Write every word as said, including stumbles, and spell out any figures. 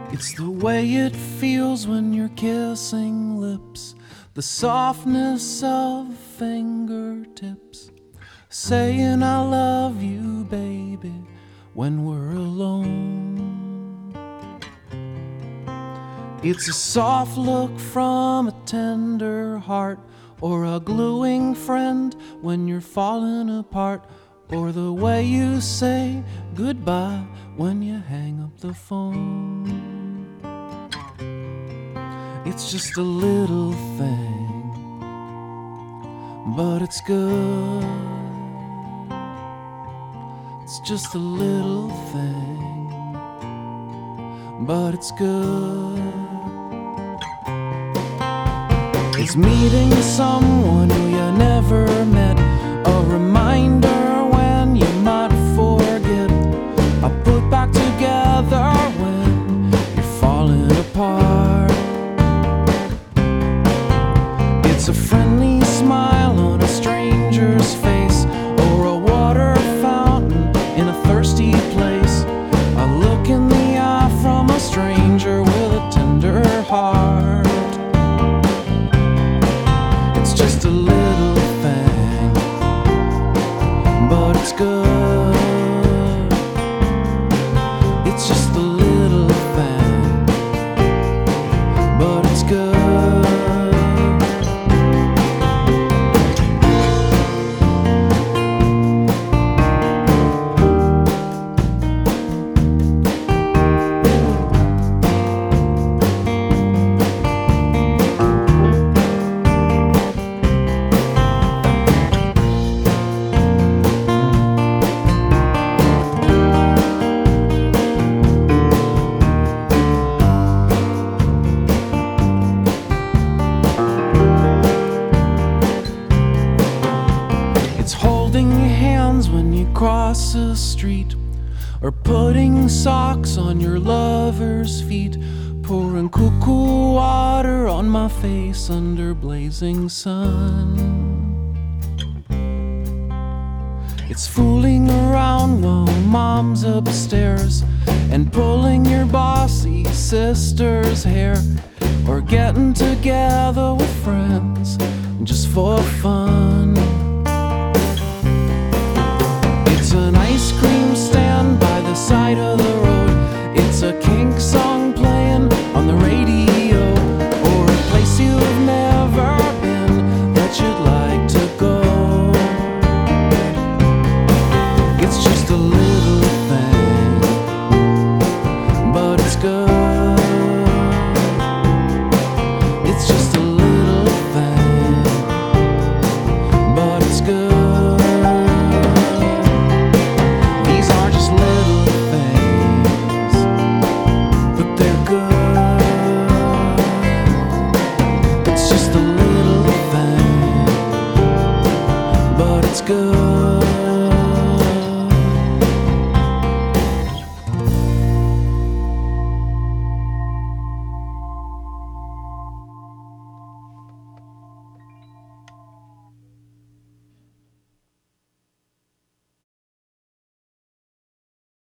It's the way it feels when you're kissing lips, the softness of fingertips, saying I love you, baby, when we're alone. It's a soft look from a tender heart, or a gluing friend when you're falling apart, or the way you say goodbye when you hang up the phone. It's just a little thing, but it's good. It's just a little thing, but it's good. It's meeting someone who you never met, a reminder when you might forget, a put back together when you're falling apart. It's a friendly smile on a stranger's face, or a water fountain in a thirsty place, a look in the eye from a stranger with a tender heart. It's just a little thing, but it's good. It's just a little thing, but it's good. When you cross the street, or putting socks on your lover's feet, pouring cuckoo water on my face under blazing sun. It's fooling around while mom's upstairs, and pulling your bossy sister's hair, or getting together with friends just for fun.